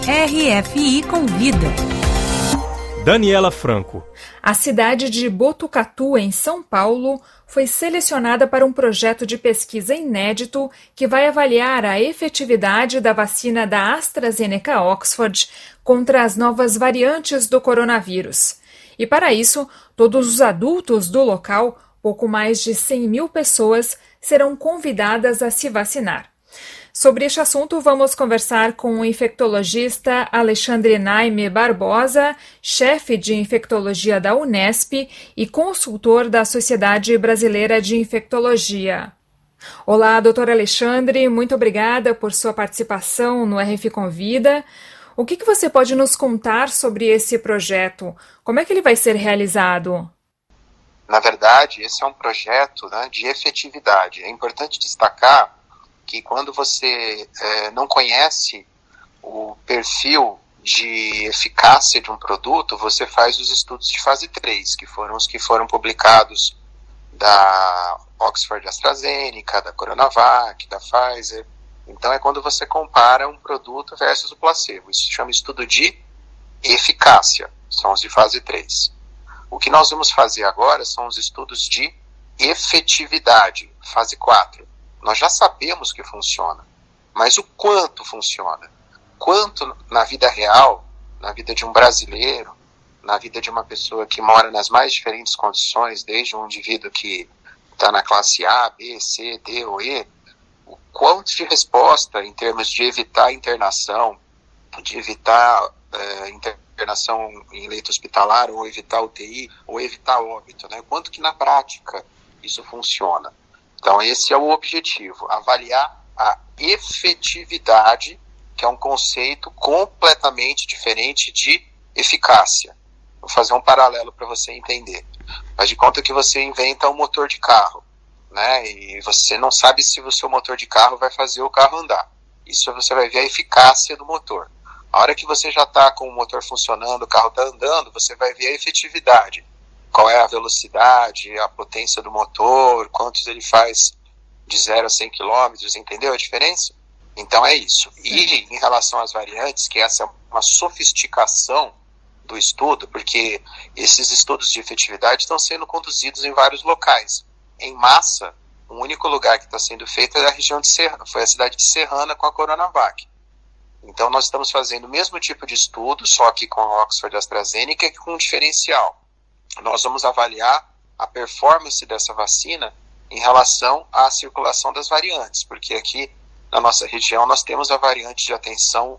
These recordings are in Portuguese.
RFI Convida. Daniela Franco. A cidade de Botucatu, em São Paulo, foi selecionada para um projeto de pesquisa inédito que vai avaliar a efetividade da vacina da AstraZeneca Oxford contra as novas variantes do coronavírus. E para isso, todos os adultos do local, pouco mais de 100 mil pessoas, serão convidadas a se vacinar. Sobre este assunto, vamos conversar com o infectologista Alexandre Naime Barbosa, chefe de infectologia da Unesp e consultor da Sociedade Brasileira de Infectologia. Olá, doutor Alexandre, muito obrigada por sua participação no RFI Convida. O que você pode nos contar sobre esse projeto? Como é que ele vai ser realizado? Na verdade, esse é um projeto, de efetividade. É importante destacar que quando você não conhece o perfil de eficácia de um produto, você faz os estudos de fase 3, que foram os que foram publicados da Oxford AstraZeneca, da Coronavac, da Pfizer. Então é quando você compara um produto versus o placebo. Isso se chama estudo de eficácia, são os de fase 3. O que nós vamos fazer agora são os estudos de efetividade, fase 4. Nós já sabemos que funciona, mas o quanto funciona? Quanto na vida real, na vida de um brasileiro, na vida de uma pessoa que mora nas mais diferentes condições, desde um indivíduo que está na classe A, B, C, D ou E, o quanto de resposta em termos de evitar internação, de evitar internação em leito hospitalar, ou evitar UTI, ou evitar óbito, Quanto que na prática isso funciona? Então esse é o objetivo, avaliar a efetividade, que é um conceito completamente diferente de eficácia. Vou fazer um paralelo para você entender. Faz de conta que você inventa um motor de carro, e você não sabe se o seu motor de carro vai fazer o carro andar. Isso você vai ver a eficácia do motor. A hora que você já está com o motor funcionando, o carro está andando, você vai ver a efetividade. Qual é a velocidade, a potência do motor, quantos ele faz de 0 a 100 km, entendeu a diferença? Então é isso. E em relação às variantes, que essa é uma sofisticação do estudo, porque esses estudos de efetividade estão sendo conduzidos em vários locais. Em massa, o único lugar que está sendo feito é a região de Serrana, foi a cidade de Serrana com a Coronavac. Então nós estamos fazendo o mesmo tipo de estudo, só que com a Oxford AstraZeneca e com um diferencial. Nós vamos avaliar a performance dessa vacina em relação à circulação das variantes, porque aqui na nossa região nós temos a variante de atenção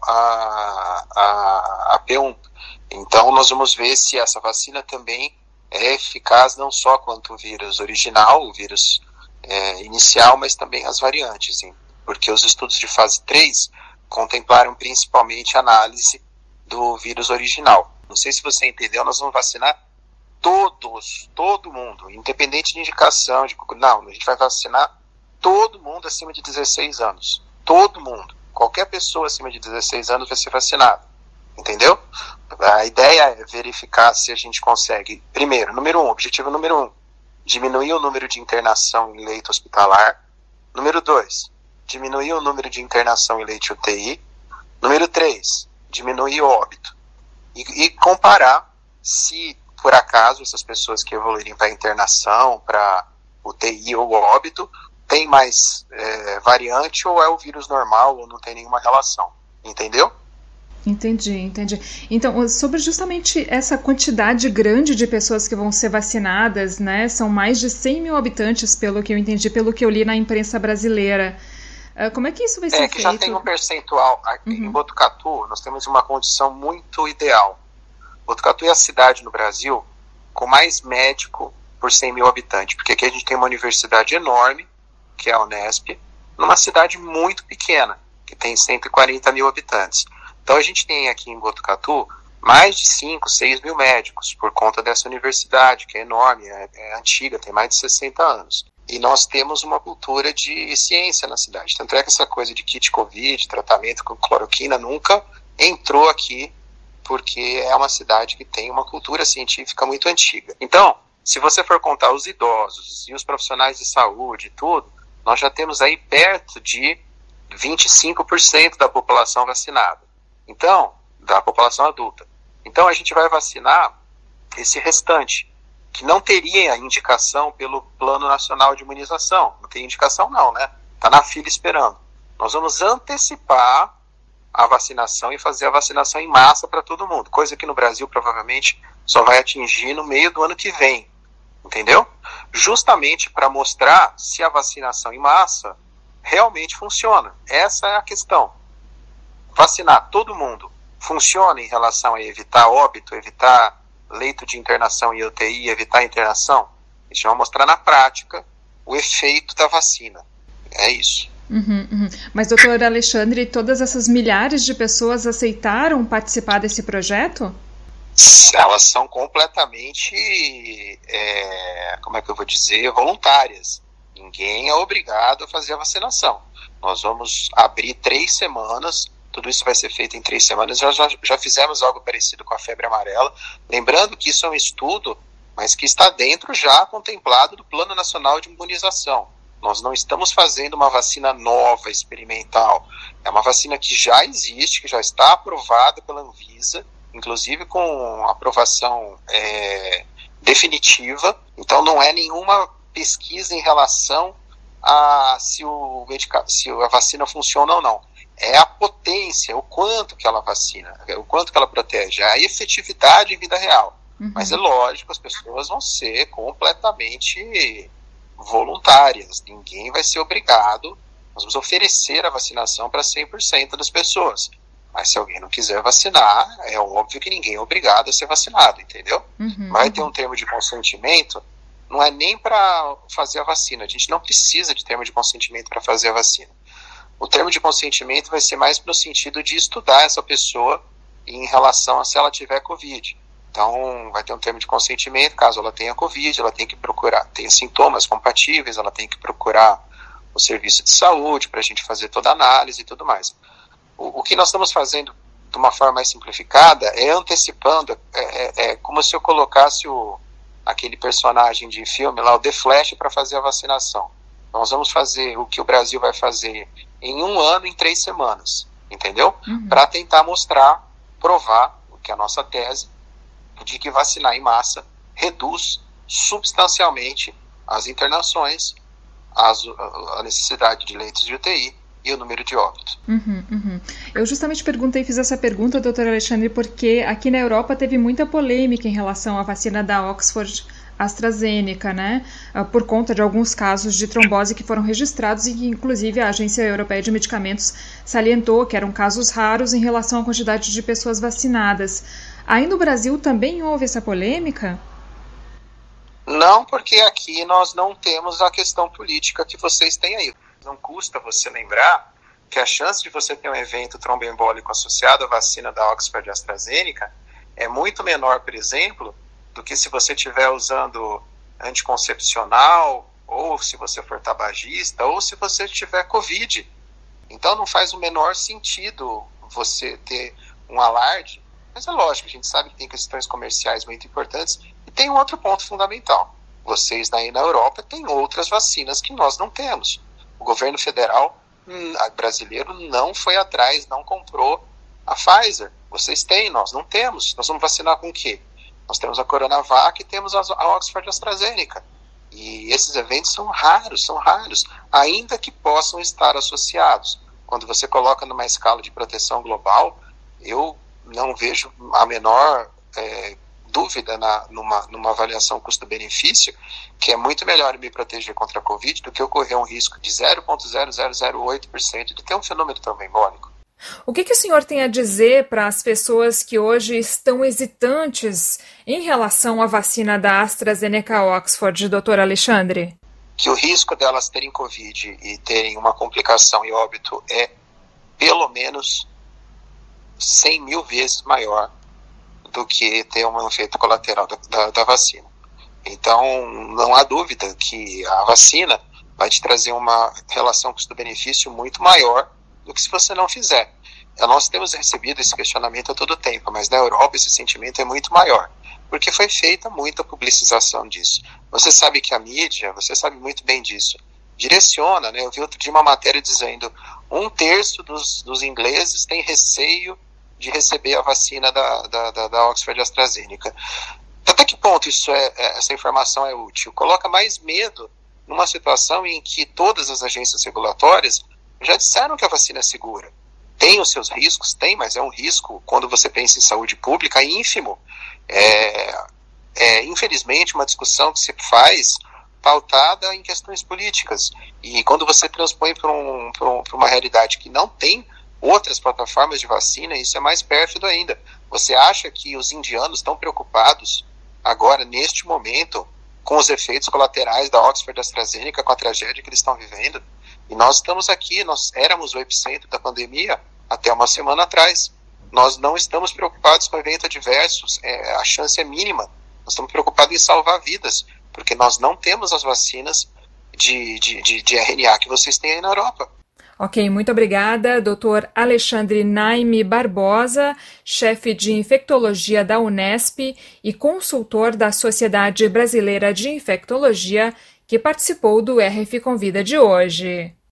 a P1. Então nós vamos ver se essa vacina também é eficaz não só quanto o vírus original, o vírus inicial, mas também as variantes, porque os estudos de fase 3 contemplaram principalmente a análise do vírus original. Não sei se você entendeu, nós vamos vacinar todo mundo, independente de indicação, a gente vai vacinar todo mundo acima de 16 anos, todo mundo, qualquer pessoa acima de 16 anos vai ser vacinada, entendeu? A ideia é verificar se a gente consegue, primeiro, objetivo número 1, diminuir o número de internação em leito hospitalar, número 2, diminuir o número de internação em leito UTI, número 3, diminuir o óbito, e comparar se por acaso essas pessoas que evoluírem para internação, para UTI ou óbito, tem mais variante ou é o vírus normal ou não tem nenhuma relação, entendeu? Entendi. Então, sobre justamente essa quantidade grande de pessoas que vão ser vacinadas, são mais de 100 mil habitantes, pelo que eu entendi, pelo que eu li na imprensa brasileira. Como é que isso vai ser feito? Já tem um percentual. Em Botucatu, nós temos uma condição muito ideal. Botucatu é a cidade no Brasil com mais médico por 100 mil habitantes, porque aqui a gente tem uma universidade enorme, que é a Unesp, numa cidade muito pequena, que tem 140 mil habitantes. Então a gente tem aqui em Botucatu mais de 5, 6 mil médicos, por conta dessa universidade, que é enorme, é antiga, tem mais de 60 anos. E nós temos uma cultura de ciência na cidade. Tanto é que essa coisa de kit Covid, tratamento com cloroquina, nunca entrou aqui, porque é uma cidade que tem uma cultura científica muito antiga. Então, se você for contar os idosos e os profissionais de saúde e tudo, nós já temos aí perto de 25% da população vacinada. Então, da população adulta. Então, a gente vai vacinar esse restante, que não teria indicação pelo Plano Nacional de Imunização. Não tem indicação não, né? Está na fila esperando. Nós vamos antecipar a vacinação e fazer a vacinação em massa para todo mundo, coisa que no Brasil provavelmente só vai atingir no meio do ano que vem, entendeu? Justamente para mostrar se a vacinação em massa realmente funciona. Essa é a questão. Vacinar todo mundo funciona em relação a evitar óbito, evitar leito de internação em UTI, evitar a internação? A gente vai mostrar na prática o efeito da vacina. É isso. Mas, doutor Alexandre, todas essas milhares de pessoas aceitaram participar desse projeto? Elas são completamente, como é que eu vou dizer, voluntárias. Ninguém é obrigado a fazer a vacinação. Nós vamos abrir 3 semanas, tudo isso vai ser feito em 3 semanas. Já fizemos algo parecido com a febre amarela. Lembrando que isso é um estudo, mas que está dentro já contemplado do Plano Nacional de Imunização. Nós não estamos fazendo uma vacina nova, experimental. É uma vacina que já existe, que já está aprovada pela Anvisa, inclusive com aprovação definitiva. Então não é nenhuma pesquisa em relação a se a vacina funciona ou não. É a potência, o quanto que ela vacina, o quanto que ela protege, a efetividade em vida real. Mas é lógico, as pessoas vão ser completamente voluntárias, ninguém vai ser obrigado. Nós vamos oferecer a vacinação para 100% das pessoas, mas se alguém não quiser vacinar, é óbvio que ninguém é obrigado a ser vacinado, entendeu? Vai ter um termo de consentimento, não é nem para fazer a vacina, a gente não precisa de termo de consentimento para fazer a vacina. O termo de consentimento vai ser mais no sentido de estudar essa pessoa em relação a se ela tiver Covid. Então, vai ter um termo de consentimento, caso ela tenha Covid, ela tem que procurar, tenha sintomas compatíveis, ela tem que procurar o serviço de saúde para a gente fazer toda a análise e tudo mais. O que nós estamos fazendo de uma forma mais simplificada é antecipando, é como se eu colocasse aquele personagem de filme lá, o The Flash, para fazer a vacinação. Nós vamos fazer o que o Brasil vai fazer em 1 ano, em 3 semanas, entendeu? Para tentar mostrar, provar, o que é a nossa tese, de que vacinar em massa reduz substancialmente as internações, a necessidade de leitos de UTI e o número de óbitos. Eu justamente fiz essa pergunta, doutor Alexandre, porque aqui na Europa teve muita polêmica em relação à vacina da Oxford AstraZeneca, né? Por conta de alguns casos de trombose que foram registrados e que, inclusive, a Agência Europeia de Medicamentos salientou que eram casos raros em relação à quantidade de pessoas vacinadas. Aí no Brasil também houve essa polêmica? Não, porque aqui nós não temos a questão política que vocês têm aí. Não custa você lembrar que a chance de você ter um evento tromboembólico associado à vacina da Oxford AstraZeneca é muito menor, por exemplo, do que se você estiver usando anticoncepcional, ou se você for tabagista, ou se você tiver Covid. Então não faz o menor sentido você ter um alarde. Mas é lógico, a gente sabe que tem questões comerciais muito importantes. E tem um outro ponto fundamental. Vocês aí na Europa têm outras vacinas que nós não temos. O governo federal brasileiro não foi atrás, não comprou a Pfizer. Vocês têm, nós não temos. Nós vamos vacinar com o quê? Nós temos a Coronavac e temos a Oxford AstraZeneca. E esses eventos são raros, ainda que possam estar associados. Quando você coloca numa escala de proteção global, eu não vejo a menor dúvida numa avaliação custo-benefício, que é muito melhor me proteger contra a Covid do que eu correr um risco de 0,0008% de ter um fenômeno tromboembólico. O que o senhor tem a dizer para as pessoas que hoje estão hesitantes em relação à vacina da AstraZeneca Oxford, doutor Alexandre? Que o risco delas terem Covid e terem uma complicação e óbito é pelo menos 100 mil vezes maior do que ter um efeito colateral da vacina. Então, não há dúvida que a vacina vai te trazer uma relação custo-benefício muito maior do que se você não fizer. Nós temos recebido esse questionamento a todo tempo, mas na Europa esse sentimento é muito maior, porque foi feita muita publicização disso. Você sabe que a mídia, você sabe muito bem disso, direciona, né? Eu vi outro dia uma matéria dizendo 1/3 dos ingleses tem receio de receber a vacina da Oxford AstraZeneca. Até que ponto essa informação é útil? Coloca mais medo numa situação em que todas as agências regulatórias já disseram que a vacina é segura. Tem os seus riscos? Tem, mas é um risco, quando você pensa em saúde pública, ínfimo. Infelizmente, uma discussão que se faz pautada em questões políticas. E quando você transpõe para uma realidade que não tem outras plataformas de vacina, isso é mais pérfido ainda. Você acha que os indianos estão preocupados agora, neste momento, com os efeitos colaterais da Oxford AstraZeneca, com a tragédia que eles estão vivendo? E nós estamos aqui, nós éramos o epicentro da pandemia até uma semana atrás. Nós não estamos preocupados com eventos adversos, a chance é mínima. Nós estamos preocupados em salvar vidas, porque nós não temos as vacinas de RNA que vocês têm aí na Europa. Ok, muito obrigada, Dr. Alexandre Naime Barbosa, chefe de infectologia da Unesp e consultor da Sociedade Brasileira de Infectologia, que participou do RF Convida de hoje.